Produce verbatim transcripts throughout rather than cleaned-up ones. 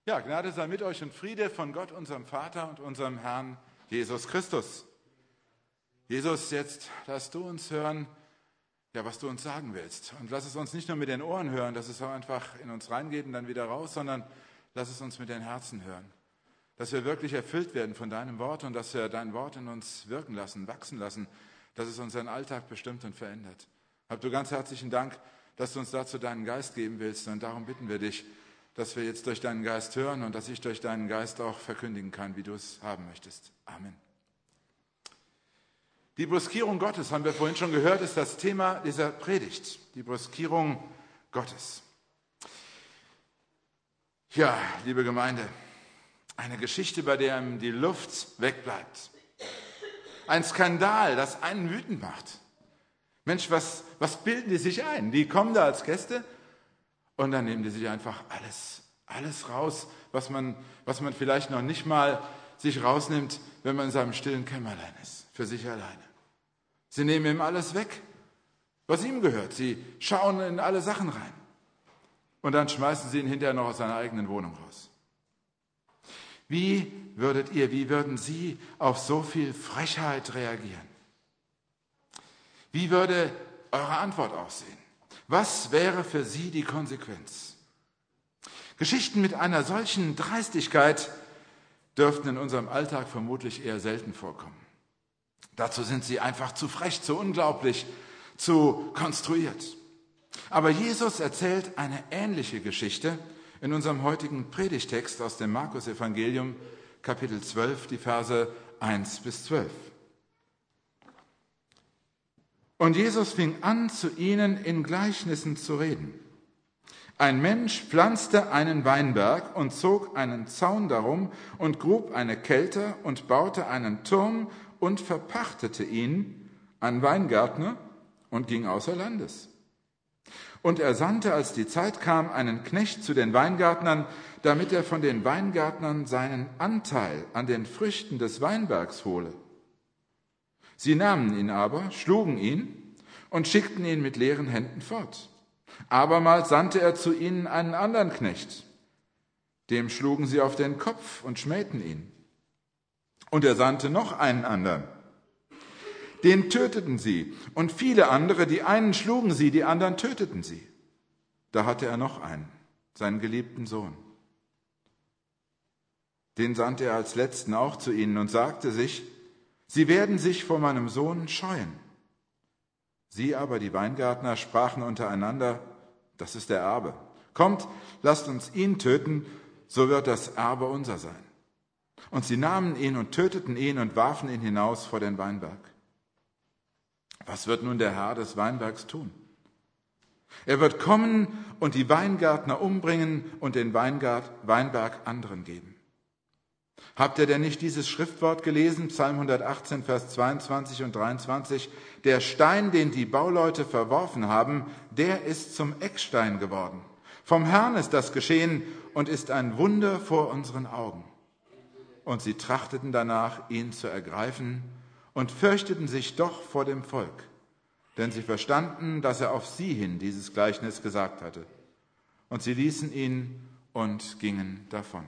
Ja, Gnade sei mit euch und Friede von Gott, unserem Vater und unserem Herrn Jesus Christus. Jesus, jetzt lass du uns hören, ja, was du uns sagen willst. Und lass es uns nicht nur mit den Ohren hören, dass es auch einfach in uns reingeht und dann wieder raus, sondern lass es uns mit den Herzen hören. Dass wir wirklich erfüllt werden von deinem Wort und dass wir dein Wort in uns wirken lassen, wachsen lassen, dass es unseren Alltag bestimmt und verändert. Hab du ganz herzlichen Dank, dass du uns dazu deinen Geist geben willst, und darum bitten wir dich, dass wir jetzt durch deinen Geist hören und dass ich durch deinen Geist auch verkündigen kann, wie du es haben möchtest. Amen. Die Brüskierung Gottes, haben wir vorhin schon gehört, ist das Thema dieser Predigt. Die Brüskierung Gottes. Ja, liebe Gemeinde, eine Geschichte, bei der ihm die Luft wegbleibt. Ein Skandal, das einen wütend macht. Mensch, was, was bilden die sich ein? Die kommen da als Gäste und dann nehmen die sich einfach alles, alles raus, was man, was man vielleicht noch nicht mal sich rausnimmt, wenn man in seinem stillen Kämmerlein ist, für sich alleine. Sie nehmen ihm alles weg, was ihm gehört. Sie schauen in alle Sachen rein. Und dann schmeißen sie ihn hinterher noch aus seiner eigenen Wohnung raus. Wie würdet ihr, wie würden Sie auf so viel Frechheit reagieren? Wie würde eure Antwort aussehen? Was wäre für Sie die Konsequenz? Geschichten mit einer solchen Dreistigkeit dürften in unserem Alltag vermutlich eher selten vorkommen. Dazu sind sie einfach zu frech, zu unglaublich, zu konstruiert. Aber Jesus erzählt eine ähnliche Geschichte in unserem heutigen Predigtext aus dem Markus-Evangelium, Kapitel zwölf, die Verse eins bis zwölf. Und Jesus fing an, zu ihnen in Gleichnissen zu reden. Ein Mensch pflanzte einen Weinberg und zog einen Zaun darum und grub eine Kelter und baute einen Turm und verpachtete ihn an Weingärtner und ging außer Landes. Und er sandte, als die Zeit kam, einen Knecht zu den Weingärtnern, damit er von den Weingärtnern seinen Anteil an den Früchten des Weinbergs hole. Sie nahmen ihn aber, schlugen ihn und schickten ihn mit leeren Händen fort. Abermals sandte er zu ihnen einen anderen Knecht. Dem schlugen sie auf den Kopf und schmähten ihn. Und er sandte noch einen anderen. Den töteten sie. Und viele andere, die einen schlugen sie, die anderen töteten sie. Da hatte er noch einen, seinen geliebten Sohn. Den sandte er als letzten auch zu ihnen und sagte sich, sie werden sich vor meinem Sohn scheuen. Sie aber, die Weingärtner, sprachen untereinander, das ist der Erbe. Kommt, lasst uns ihn töten, so wird das Erbe unser sein. Und sie nahmen ihn und töteten ihn und warfen ihn hinaus vor den Weinberg. Was wird nun der Herr des Weinbergs tun? Er wird kommen und die Weingärtner umbringen und den Weingart, Weinberg anderen geben. Habt ihr denn nicht dieses Schriftwort gelesen, Psalm hundertachtzehn, Vers zweiundzwanzig und dreiundzwanzig? Der Stein, den die Bauleute verworfen haben, der ist zum Eckstein geworden. Vom Herrn ist das geschehen und ist ein Wunder vor unseren Augen. Und sie trachteten danach, ihn zu ergreifen und fürchteten sich doch vor dem Volk, denn sie verstanden, dass er auf sie hin dieses Gleichnis gesagt hatte. Und sie ließen ihn und gingen davon.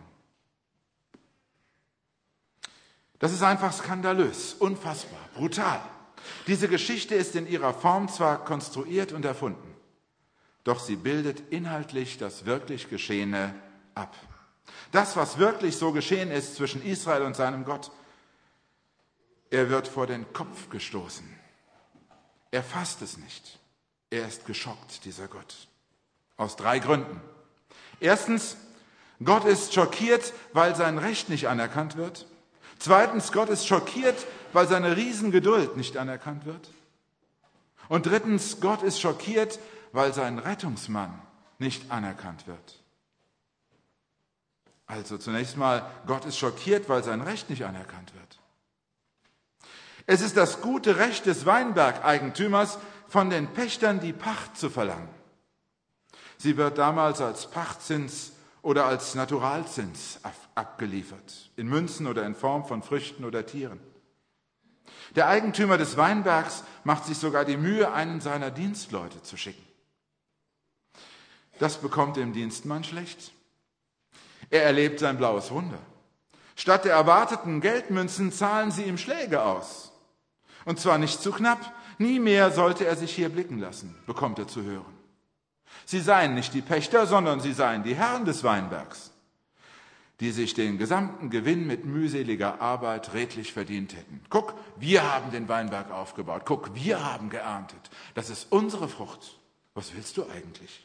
Das ist einfach skandalös, unfassbar, brutal. Diese Geschichte ist in ihrer Form zwar konstruiert und erfunden, doch sie bildet inhaltlich das wirklich Geschehene ab. Das, was wirklich so geschehen ist zwischen Israel und seinem Gott, er wird vor den Kopf gestoßen. Er fasst es nicht. Er ist geschockt, dieser Gott. Aus drei Gründen. Erstens, Gott ist schockiert, weil sein Recht nicht anerkannt wird. Zweitens, Gott ist schockiert, weil seine Riesengeduld nicht anerkannt wird. Und drittens, Gott ist schockiert, weil sein Rettungsmann nicht anerkannt wird. Also zunächst mal, Gott ist schockiert, weil sein Recht nicht anerkannt wird. Es ist das gute Recht des Weinbergeigentümers, von den Pächtern die Pacht zu verlangen. Sie wird damals als Pachtzins oder als Naturalzins abgeliefert, in Münzen oder in Form von Früchten oder Tieren. Der Eigentümer des Weinbergs macht sich sogar die Mühe, einen seiner Dienstleute zu schicken. Das bekommt dem Dienstmann schlecht. Er erlebt sein blaues Wunder. Statt der erwarteten Geldmünzen zahlen sie ihm Schläge aus. Und zwar nicht zu knapp. Nie mehr sollte er sich hier blicken lassen, bekommt er zu hören. Sie seien nicht die Pächter, sondern sie seien die Herren des Weinbergs, die sich den gesamten Gewinn mit mühseliger Arbeit redlich verdient hätten. Guck, wir haben den Weinberg aufgebaut. Guck, wir haben geerntet. Das ist unsere Frucht. Was willst du eigentlich?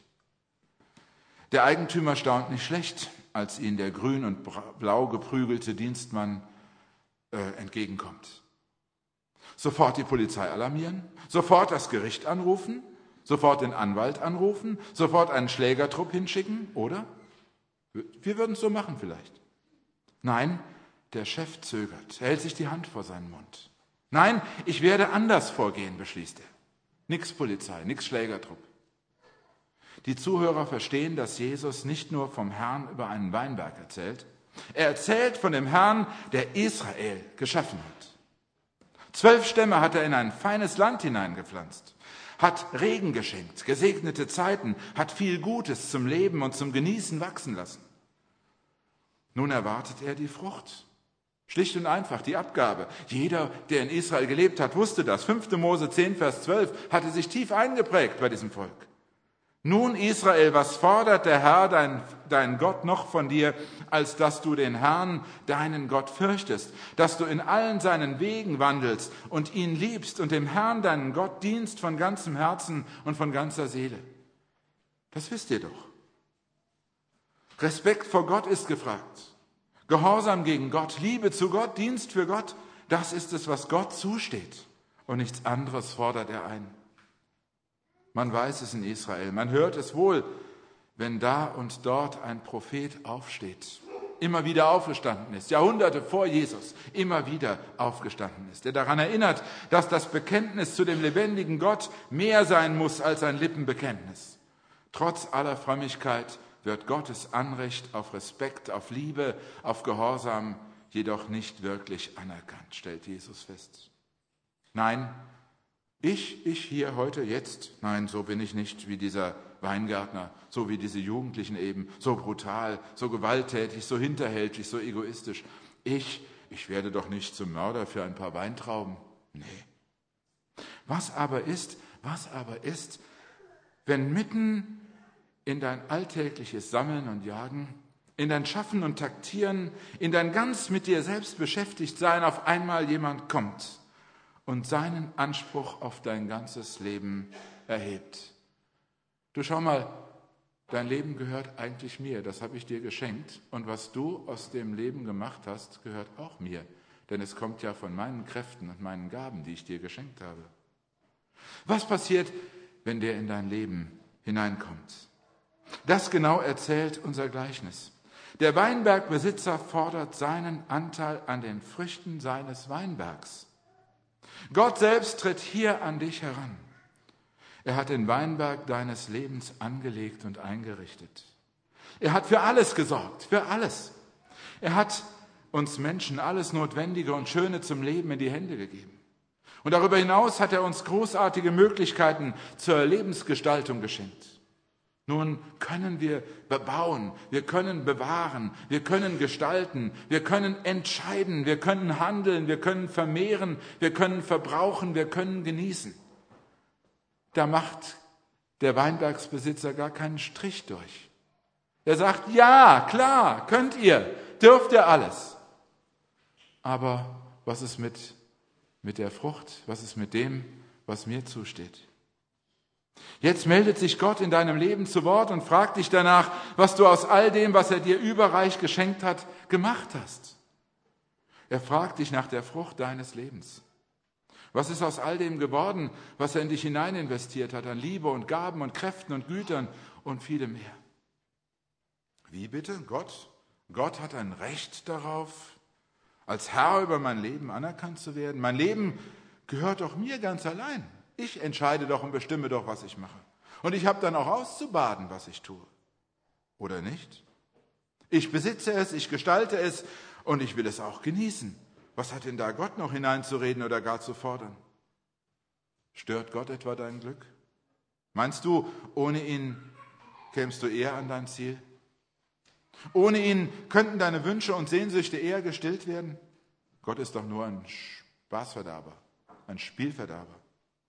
Der Eigentümer staunt nicht schlecht, als ihn der grün und blau geprügelte Dienstmann äh, entgegenkommt. Sofort die Polizei alarmieren, sofort das Gericht anrufen, sofort den Anwalt anrufen, sofort einen Schlägertrupp hinschicken, oder? Wir würden es so machen vielleicht. Nein, der Chef zögert, er hält sich die Hand vor seinen Mund. Nein, ich werde anders vorgehen, beschließt er. Nix Polizei, nix Schlägertrupp. Die Zuhörer verstehen, dass Jesus nicht nur vom Herrn über einen Weinberg erzählt. Er erzählt von dem Herrn, der Israel geschaffen hat. Zwölf Stämme hat er in ein feines Land hineingepflanzt, hat Regen geschenkt, gesegnete Zeiten, hat viel Gutes zum Leben und zum Genießen wachsen lassen. Nun erwartet er die Frucht. Schlicht und einfach die Abgabe. Jeder, der in Israel gelebt hat, wusste das. fünfte Mose zehn, Vers zwölf hatte sich tief eingeprägt bei diesem Volk. Nun, Israel, was fordert der Herr, dein, dein Gott, noch von dir, als dass du den Herrn, deinen Gott, fürchtest, dass du in allen seinen Wegen wandelst und ihn liebst und dem Herrn, deinen Gott, dienst von ganzem Herzen und von ganzer Seele. Das wisst ihr doch. Respekt vor Gott ist gefragt. Gehorsam gegen Gott, Liebe zu Gott, Dienst für Gott, das ist es, was Gott zusteht. Und nichts anderes fordert er ein. Man weiß es in Israel, man hört es wohl, wenn da und dort ein Prophet aufsteht, immer wieder aufgestanden ist, Jahrhunderte vor Jesus, immer wieder aufgestanden ist, der daran erinnert, dass das Bekenntnis zu dem lebendigen Gott mehr sein muss als ein Lippenbekenntnis. Trotz aller Frömmigkeit wird Gottes Anrecht auf Respekt, auf Liebe, auf Gehorsam jedoch nicht wirklich anerkannt, stellt Jesus fest. Nein, Ich, ich hier heute, jetzt, nein, so bin ich nicht wie dieser Weingärtner, so wie diese Jugendlichen eben, so brutal, so gewalttätig, so hinterhältig, so egoistisch. Ich, ich werde doch nicht zum Mörder für ein paar Weintrauben. Nee. Was aber ist, was aber ist, wenn mitten in dein alltägliches Sammeln und Jagen, in dein Schaffen und Taktieren, in dein ganz mit dir selbst beschäftigt sein, auf einmal jemand kommt und seinen Anspruch auf dein ganzes Leben erhebt. Du schau mal, dein Leben gehört eigentlich mir, das habe ich dir geschenkt. Und was du aus dem Leben gemacht hast, gehört auch mir. Denn es kommt ja von meinen Kräften und meinen Gaben, die ich dir geschenkt habe. Was passiert, wenn der in dein Leben hineinkommt? Das genau erzählt unser Gleichnis. Der Weinbergbesitzer fordert seinen Anteil an den Früchten seines Weinbergs. Gott selbst tritt hier an dich heran. Er hat den Weinberg deines Lebens angelegt und eingerichtet. Er hat für alles gesorgt, für alles. Er hat uns Menschen alles Notwendige und Schöne zum Leben in die Hände gegeben. Und darüber hinaus hat er uns großartige Möglichkeiten zur Lebensgestaltung geschenkt. Nun können wir bebauen, wir können bewahren, wir können gestalten, wir können entscheiden, wir können handeln, wir können vermehren, wir können verbrauchen, wir können genießen. Da macht der Weinbergsbesitzer gar keinen Strich durch. Er sagt, ja, klar, könnt ihr, dürft ihr alles. Aber was ist mit, mit der Frucht, was ist mit dem, was mir zusteht? Jetzt meldet sich Gott in deinem Leben zu Wort und fragt dich danach, was du aus all dem, was er dir überreich geschenkt hat, gemacht hast. Er fragt dich nach der Frucht deines Lebens. Was ist aus all dem geworden, was er in dich hinein investiert hat, an Liebe und Gaben und Kräften und Gütern und vielem mehr? Wie bitte? Gott? Gott hat ein Recht darauf, als Herr über mein Leben anerkannt zu werden. Mein Leben gehört doch mir ganz allein. Ich entscheide doch und bestimme doch, was ich mache. Und ich habe dann auch auszubaden, was ich tue. Oder nicht? Ich besitze es, ich gestalte es und ich will es auch genießen. Was hat denn da Gott noch hineinzureden oder gar zu fordern? Stört Gott etwa dein Glück? Meinst du, ohne ihn kämst du eher an dein Ziel? Ohne ihn könnten deine Wünsche und Sehnsüchte eher gestillt werden. Gott ist doch nur ein Spaßverderber, ein Spielverderber.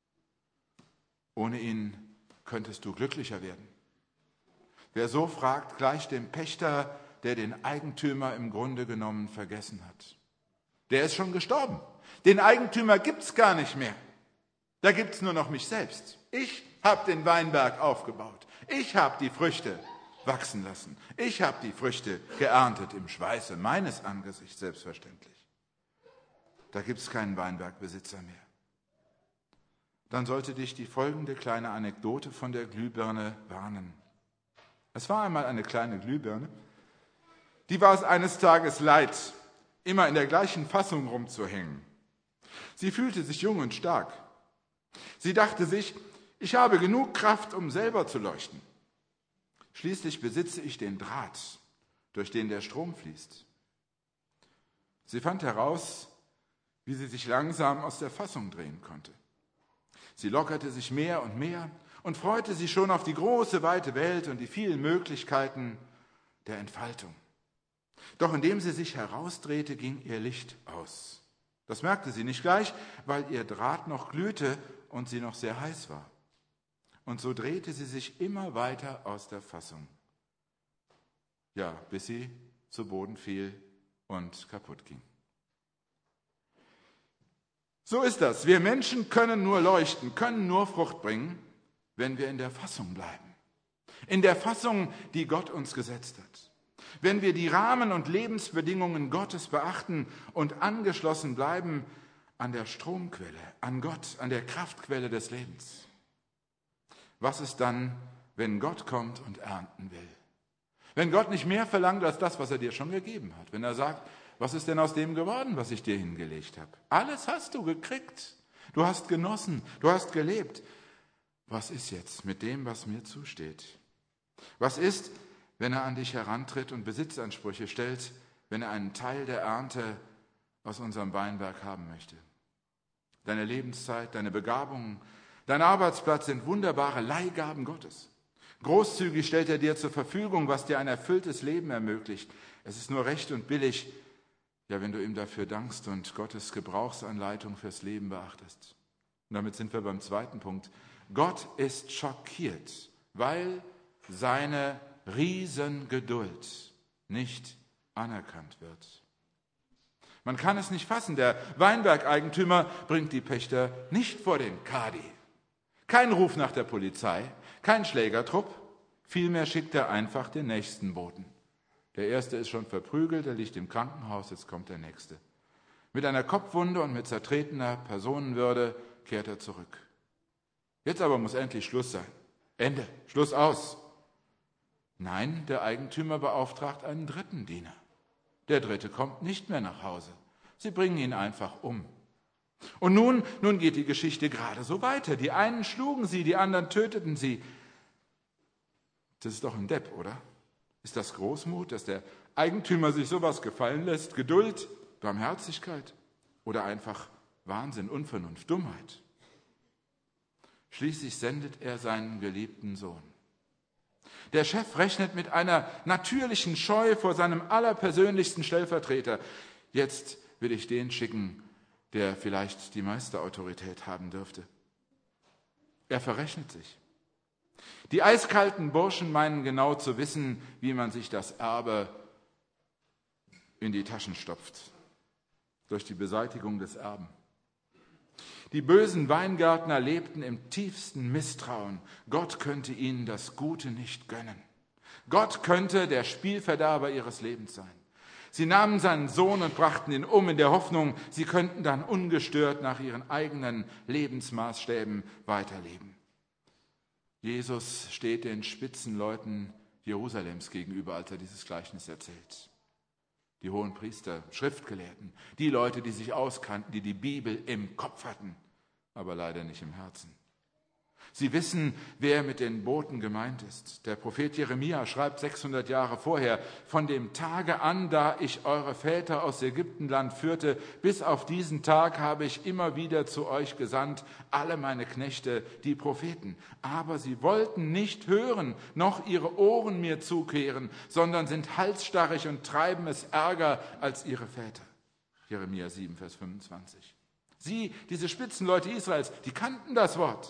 Ohne ihn könntest du glücklicher werden. Wer so fragt, gleicht dem Pächter, der den Eigentümer im Grunde genommen vergessen hat. Der ist schon gestorben. Den Eigentümer gibt's gar nicht mehr. Da gibt's nur noch mich selbst. Ich habe den Weinberg aufgebaut. Ich habe die Früchte wachsen lassen. Ich habe die Früchte geerntet im Schweiße meines Angesichts, selbstverständlich. Da gibt's keinen Weinbergbesitzer mehr. Dann sollte dich die folgende kleine Anekdote von der Glühbirne warnen. Es war einmal eine kleine Glühbirne, die war es eines Tages leid, immer in der gleichen Fassung rumzuhängen. Sie fühlte sich jung und stark. Sie dachte sich, ich habe genug Kraft, um selber zu leuchten. Schließlich besitze ich den Draht, durch den der Strom fließt. Sie fand heraus, wie sie sich langsam aus der Fassung drehen konnte. Sie lockerte sich mehr und mehr und freute sich schon auf die große, weite Welt und die vielen Möglichkeiten der Entfaltung. Doch indem sie sich herausdrehte, ging ihr Licht aus. Das merkte sie nicht gleich, weil ihr Draht noch glühte und sie noch sehr heiß war. Und so drehte sie sich immer weiter aus der Fassung. Ja, bis sie zu Boden fiel und kaputt ging. So ist das. Wir Menschen können nur leuchten, können nur Frucht bringen, wenn wir in der Fassung bleiben. In der Fassung, die Gott uns gesetzt hat. Wenn wir die Rahmen und Lebensbedingungen Gottes beachten und angeschlossen bleiben an der Stromquelle, an Gott, an der Kraftquelle des Lebens. Was ist dann, wenn Gott kommt und ernten will? Wenn Gott nicht mehr verlangt als das, was er dir schon gegeben hat. Wenn er sagt, was ist denn aus dem geworden, was ich dir hingelegt habe? Alles hast du gekriegt. Du hast genossen, du hast gelebt. Was ist jetzt mit dem, was mir zusteht? Was ist, wenn er an dich herantritt und Besitzansprüche stellt, wenn er einen Teil der Ernte aus unserem Weinberg haben möchte? Deine Lebenszeit, deine Begabungen, dein Arbeitsplatz sind wunderbare Leihgaben Gottes. Großzügig stellt er dir zur Verfügung, was dir ein erfülltes Leben ermöglicht. Es ist nur recht und billig, ja, wenn du ihm dafür dankst und Gottes Gebrauchsanleitung fürs Leben beachtest. Und damit sind wir beim zweiten Punkt. Gott ist schockiert, weil seine Riesengeduld nicht anerkannt wird. Man kann es nicht fassen, der Weinbergeigentümer bringt die Pächter nicht vor den Kadi. Kein Ruf nach der Polizei, kein Schlägertrupp, vielmehr schickt er einfach den nächsten Boten. Der erste ist schon verprügelt, er liegt im Krankenhaus, jetzt kommt der nächste. Mit einer Kopfwunde und mit zertretener Personenwürde kehrt er zurück. Jetzt aber muss endlich Schluss sein. Ende, Schluss aus. Nein, der Eigentümer beauftragt einen dritten Diener. Der dritte kommt nicht mehr nach Hause. Sie bringen ihn einfach um. Und nun, nun geht die Geschichte gerade so weiter. Die einen schlugen sie, die anderen töteten sie. Das ist doch ein Depp, oder? Ist das Großmut, dass der Eigentümer sich sowas gefallen lässt? Geduld, Barmherzigkeit oder einfach Wahnsinn, Unvernunft, Dummheit? Schließlich sendet er seinen geliebten Sohn. Der Chef rechnet mit einer natürlichen Scheu vor seinem allerpersönlichsten Stellvertreter. Jetzt will ich den schicken, der vielleicht die meiste Autorität haben dürfte. Er verrechnet sich. Die eiskalten Burschen meinen genau zu wissen, wie man sich das Erbe in die Taschen stopft. Durch die Beseitigung des Erben. Die bösen Weingärtner lebten im tiefsten Misstrauen. Gott könnte ihnen das Gute nicht gönnen. Gott könnte der Spielverderber ihres Lebens sein. Sie nahmen seinen Sohn und brachten ihn um in der Hoffnung, sie könnten dann ungestört nach ihren eigenen Lebensmaßstäben weiterleben. Jesus steht den Spitzenleuten Jerusalems gegenüber, als er dieses Gleichnis erzählt. Die Hohenpriester, Schriftgelehrten, die Leute, die sich auskannten, die die Bibel im Kopf hatten, aber leider nicht im Herzen. Sie wissen, wer mit den Boten gemeint ist. Der Prophet Jeremia schreibt sechshundert Jahre vorher: Von dem Tage an, da ich eure Väter aus Ägyptenland führte, bis auf diesen Tag habe ich immer wieder zu euch gesandt, alle meine Knechte, die Propheten. Aber sie wollten nicht hören, noch ihre Ohren mir zukehren, sondern sind halsstarrig und treiben es ärger als ihre Väter. Jeremia sieben, Vers fünfundzwanzig. Sie, diese Spitzenleute Israels, die kannten das Wort.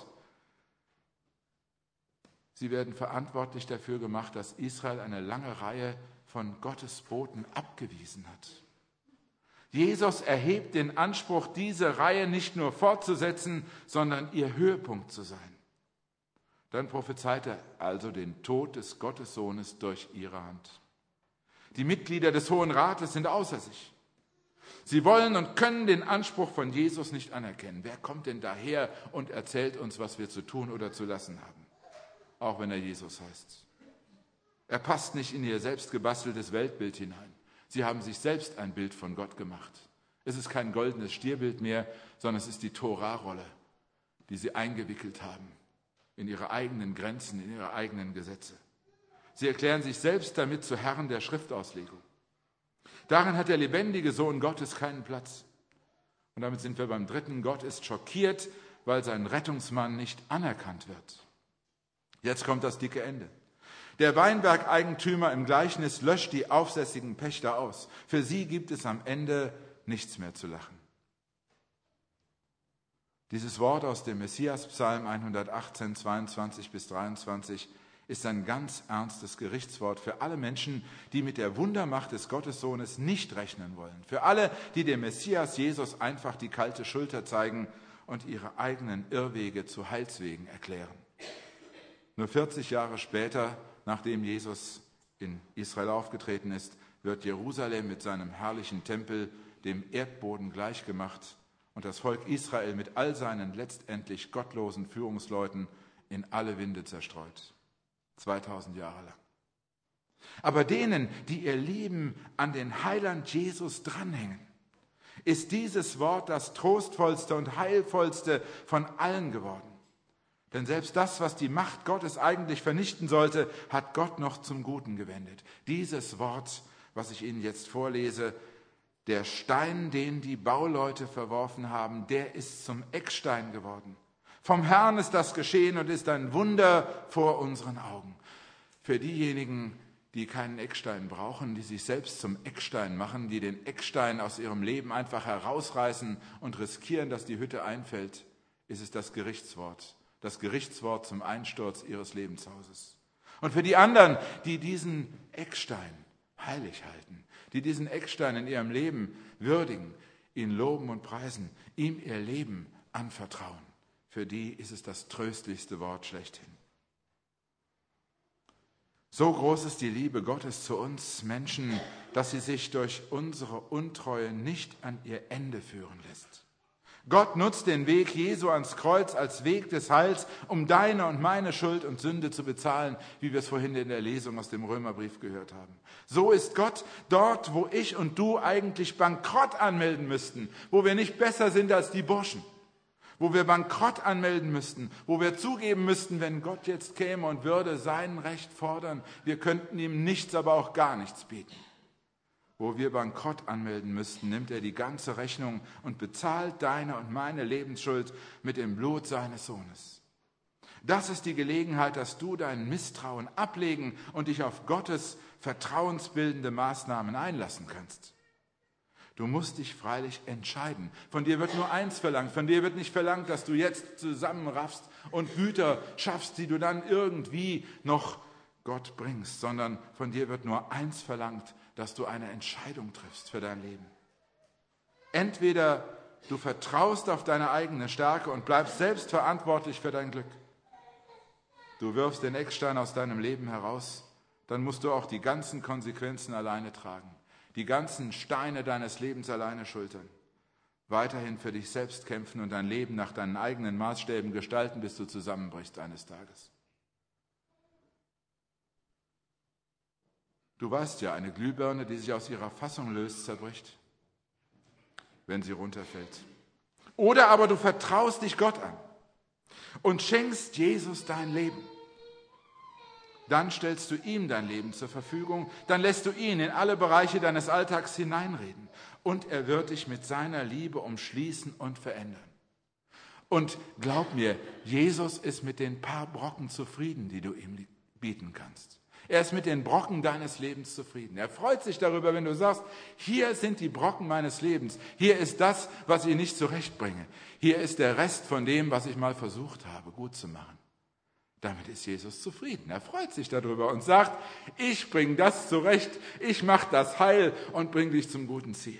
Sie werden verantwortlich dafür gemacht, dass Israel eine lange Reihe von Gottes Boten abgewiesen hat. Jesus erhebt den Anspruch, diese Reihe nicht nur fortzusetzen, sondern ihr Höhepunkt zu sein. Dann prophezeit er also den Tod des Gottessohnes durch ihre Hand. Die Mitglieder des Hohen Rates sind außer sich. Sie wollen und können den Anspruch von Jesus nicht anerkennen. Wer kommt denn daher und erzählt uns, was wir zu tun oder zu lassen haben? Auch wenn er Jesus heißt. Er passt nicht in ihr selbst gebasteltes Weltbild hinein. Sie haben sich selbst ein Bild von Gott gemacht. Es ist kein goldenes Stierbild mehr, sondern es ist die Tora-Rolle, die sie eingewickelt haben in ihre eigenen Grenzen, in ihre eigenen Gesetze. Sie erklären sich selbst damit zu Herren der Schriftauslegung. Darin hat der lebendige Sohn Gottes keinen Platz. Und damit sind wir beim dritten. Gott ist schockiert, weil sein Rettungsmann nicht anerkannt wird. Jetzt kommt das dicke Ende. Der Weinbergeigentümer im Gleichnis löscht die aufsässigen Pächter aus. Für sie gibt es am Ende nichts mehr zu lachen. Dieses Wort aus dem Messias-Psalm hundertachtzehn, zweiundzwanzig bis dreiundzwanzig ist ein ganz ernstes Gerichtswort für alle Menschen, die mit der Wundermacht des Gottessohnes nicht rechnen wollen. Für alle, die dem Messias Jesus einfach die kalte Schulter zeigen und ihre eigenen Irrwege zu Heilswegen erklären. Nur vierzig Jahre später, nachdem Jesus in Israel aufgetreten ist, wird Jerusalem mit seinem herrlichen Tempel dem Erdboden gleichgemacht und das Volk Israel mit all seinen letztendlich gottlosen Führungsleuten in alle Winde zerstreut. zweitausend Jahre lang. Aber denen, die ihr Leben an den Heiland Jesus dranhängen, ist dieses Wort das trostvollste und heilvollste von allen geworden. Denn selbst das, was die Macht Gottes eigentlich vernichten sollte, hat Gott noch zum Guten gewendet. Dieses Wort, was ich Ihnen jetzt vorlese, der Stein, den die Bauleute verworfen haben, der ist zum Eckstein geworden. Vom Herrn ist das geschehen und ist ein Wunder vor unseren Augen. Für diejenigen, die keinen Eckstein brauchen, die sich selbst zum Eckstein machen, die den Eckstein aus ihrem Leben einfach herausreißen und riskieren, dass die Hütte einfällt, ist es das Gerichtswort. Das Gerichtswort zum Einsturz ihres Lebenshauses. Und für die anderen, die diesen Eckstein heilig halten, die diesen Eckstein in ihrem Leben würdigen, ihn loben und preisen, ihm ihr Leben anvertrauen, für die ist es das tröstlichste Wort schlechthin. So groß ist die Liebe Gottes zu uns Menschen, dass sie sich durch unsere Untreue nicht an ihr Ende führen lässt. Gott nutzt den Weg Jesu ans Kreuz als Weg des Heils, um deine und meine Schuld und Sünde zu bezahlen, wie wir es vorhin in der Lesung aus dem Römerbrief gehört haben. So ist Gott dort, wo ich und du eigentlich Bankrott anmelden müssten, wo wir nicht besser sind als die Burschen, wo wir Bankrott anmelden müssten, wo wir zugeben müssten, wenn Gott jetzt käme und würde sein Recht fordern, wir könnten ihm nichts, aber auch gar nichts bieten. Wo wir Bankrott anmelden müssten, nimmt er die ganze Rechnung und bezahlt deine und meine Lebensschuld mit dem Blut seines Sohnes. Das ist die Gelegenheit, dass du dein Misstrauen ablegen und dich auf Gottes vertrauensbildende Maßnahmen einlassen kannst. Du musst dich freilich entscheiden. Von dir wird nur eins verlangt. Von dir wird nicht verlangt, dass du jetzt zusammenraffst und Güter schaffst, die du dann irgendwie noch Gott bringst, sondern von dir wird nur eins verlangt, dass du eine Entscheidung triffst für dein Leben. Entweder du vertraust auf deine eigene Stärke und bleibst selbst verantwortlich für dein Glück. Du wirfst den Eckstein aus deinem Leben heraus, dann musst du auch die ganzen Konsequenzen alleine tragen, die ganzen Steine deines Lebens alleine schultern. Weiterhin für dich selbst kämpfen und dein Leben nach deinen eigenen Maßstäben gestalten, bis du zusammenbrichst eines Tages. Du weißt ja, eine Glühbirne, die sich aus ihrer Fassung löst, zerbricht, wenn sie runterfällt. Oder aber du vertraust dich Gott an. und schenkst Jesus dein Leben. Dann stellst du ihm dein Leben zur Verfügung, dann lässt du ihn in alle Bereiche deines Alltags hineinreden und er wird dich mit seiner Liebe umschließen und verändern. Und glaub mir, Jesus ist mit den paar Brocken zufrieden, die du ihm bieten kannst. Er ist mit den Brocken deines Lebens zufrieden. Er freut sich darüber, wenn du sagst, hier sind die Brocken meines Lebens. Hier ist das, was ich nicht zurechtbringe. Hier ist der Rest von dem, was ich mal versucht habe, gut zu machen. Damit ist Jesus zufrieden. Er freut sich darüber und sagt, ich bringe das zurecht, ich mache das heil und bringe dich zum guten Ziel.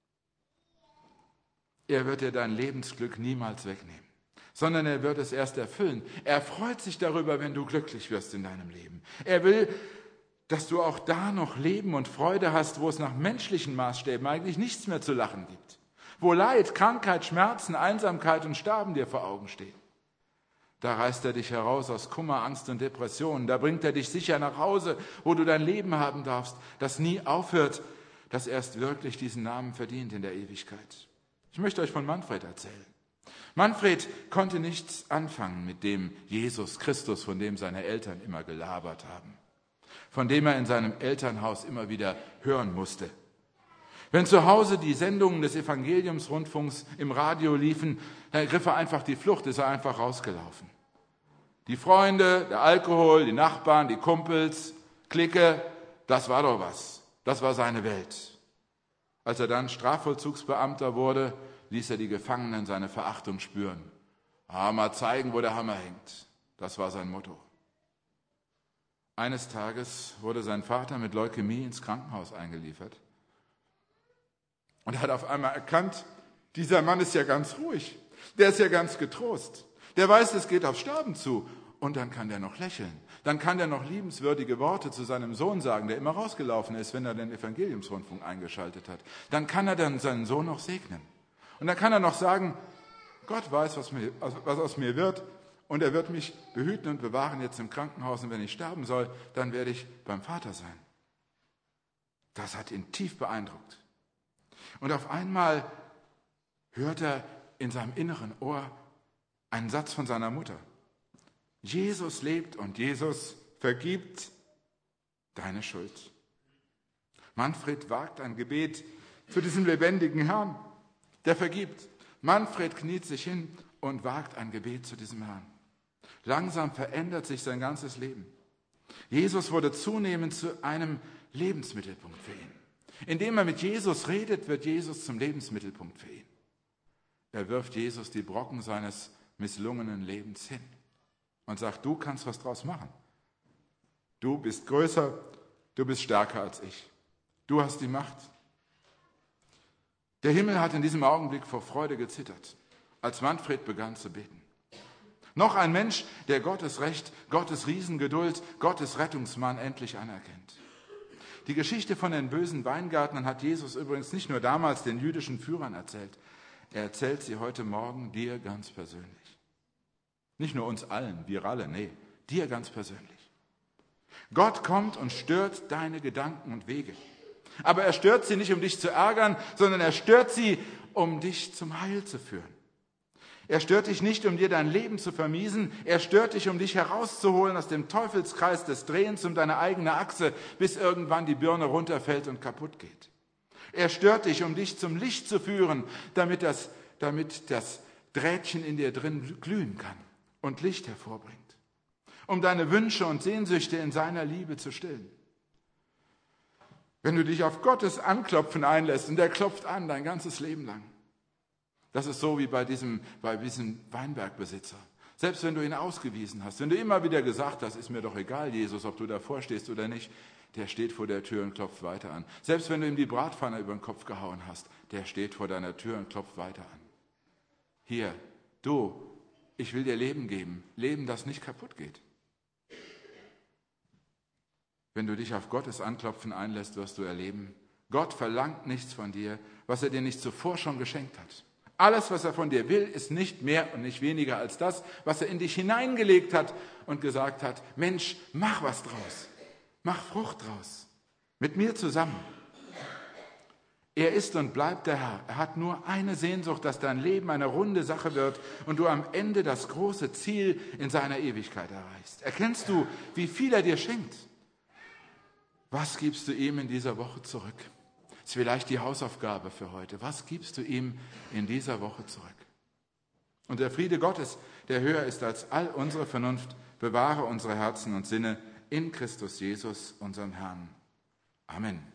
Er wird dir dein Lebensglück niemals wegnehmen, sondern er wird es erst erfüllen. Er freut sich darüber, wenn du glücklich wirst in deinem Leben. Er will, dass du auch da noch Leben und Freude hast, wo es nach menschlichen Maßstäben eigentlich nichts mehr zu lachen gibt. Wo Leid, Krankheit, Schmerzen, Einsamkeit und Sterben dir vor Augen stehen. Da reißt er dich heraus aus Kummer, Angst und Depressionen. Da bringt er dich sicher nach Hause, wo du dein Leben haben darfst, das nie aufhört, das erst wirklich diesen Namen verdient in der Ewigkeit. Ich möchte euch von Manfred erzählen. Manfred konnte nichts anfangen mit dem Jesus Christus, von dem seine Eltern immer gelabert haben, von dem er in seinem Elternhaus immer wieder hören musste. Wenn zu Hause die Sendungen des Evangeliumsrundfunks im Radio liefen, dann ergriff er einfach die Flucht, ist er einfach rausgelaufen. Die Freunde, der Alkohol, die Nachbarn, die Kumpels, Clique, das war doch was. Das war seine Welt. Als er dann Strafvollzugsbeamter wurde, ließ er die Gefangenen seine Verachtung spüren. Ah, mal zeigen, wo der Hammer hängt. Das war sein Motto. Eines Tages wurde sein Vater mit Leukämie ins Krankenhaus eingeliefert. Und er hat auf einmal erkannt, dieser Mann ist ja ganz ruhig. Der ist ja ganz getrost. Der weiß, es geht auf Sterben zu. Und dann kann der noch lächeln. Dann kann der noch liebenswürdige Worte zu seinem Sohn sagen, der immer rausgelaufen ist, wenn er den Evangeliumsrundfunk eingeschaltet hat. Dann kann er dann seinen Sohn noch segnen. Und dann kann er noch sagen, Gott weiß, was, mir, was aus mir wird. Und er wird mich behüten und bewahren jetzt im Krankenhaus. Und wenn ich sterben soll, dann werde ich beim Vater sein. Das hat ihn tief beeindruckt. Und auf einmal hört er in seinem inneren Ohr einen Satz von seiner Mutter. Jesus lebt und Jesus vergibt deine Schuld. Manfred wagt ein Gebet zu diesem lebendigen Herrn, der vergibt. Manfred kniet sich hin und wagt ein Gebet zu diesem Herrn. Langsam verändert sich sein ganzes Leben. Jesus wurde zunehmend zu einem Lebensmittelpunkt für ihn. Indem er mit Jesus redet, wird Jesus zum Lebensmittelpunkt für ihn. Er wirft Jesus die Brocken seines misslungenen Lebens hin und sagt, du kannst was draus machen. Du bist größer, du bist stärker als ich. Du hast die Macht. Der Himmel hat in diesem Augenblick vor Freude gezittert, als Manfred begann zu beten. Noch ein Mensch, der Gottes Recht, Gottes Riesengeduld, Gottes Rettungsmann endlich anerkennt. Die Geschichte von den bösen Weingärtnern hat Jesus übrigens nicht nur damals den jüdischen Führern erzählt. Er erzählt sie heute Morgen dir ganz persönlich. Nicht nur uns allen, wir alle, nee, dir ganz persönlich. Gott kommt und stört deine Gedanken und Wege. Aber er stört sie nicht, um dich zu ärgern, sondern er stört sie, um dich zum Heil zu führen. Er stört dich nicht, um dir dein Leben zu vermiesen. Er stört dich, um dich herauszuholen aus dem Teufelskreis des Drehens um deine eigene Achse, bis irgendwann die Birne runterfällt und kaputt geht. Er stört dich, um dich zum Licht zu führen, damit das, damit das Drähtchen in dir drin glühen kann und Licht hervorbringt. Um deine Wünsche und Sehnsüchte in seiner Liebe zu stillen. Wenn du dich auf Gottes Anklopfen einlässt, und er klopft an dein ganzes Leben lang. Das ist so wie bei diesem, bei diesem Weinbergbesitzer. Selbst wenn du ihn ausgewiesen hast, wenn du immer wieder gesagt hast, ist mir doch egal, Jesus, ob du davor stehst oder nicht, der steht vor der Tür und klopft weiter an. Selbst wenn du ihm die Bratpfanne über den Kopf gehauen hast, der steht vor deiner Tür und klopft weiter an. Hier, du, ich will dir Leben geben, Leben, das nicht kaputt geht. Wenn du dich auf Gottes Anklopfen einlässt, wirst du erleben, Gott verlangt nichts von dir, was er dir nicht zuvor schon geschenkt hat. Alles, was er von dir will, ist nicht mehr und nicht weniger als das, was er in dich hineingelegt hat und gesagt hat, Mensch, mach was draus, mach Frucht draus, mit mir zusammen. Er ist und bleibt der Herr. Er hat nur eine Sehnsucht, dass dein Leben eine runde Sache wird und du am Ende das große Ziel in seiner Ewigkeit erreichst. Erkennst du, wie viel er dir schenkt? Was gibst du ihm in dieser Woche zurück? Das ist vielleicht die Hausaufgabe für heute. Was gibst du ihm in dieser Woche zurück? Und der Friede Gottes, der höher ist als all unsere Vernunft, bewahre unsere Herzen und Sinne in Christus Jesus, unserem Herrn. Amen.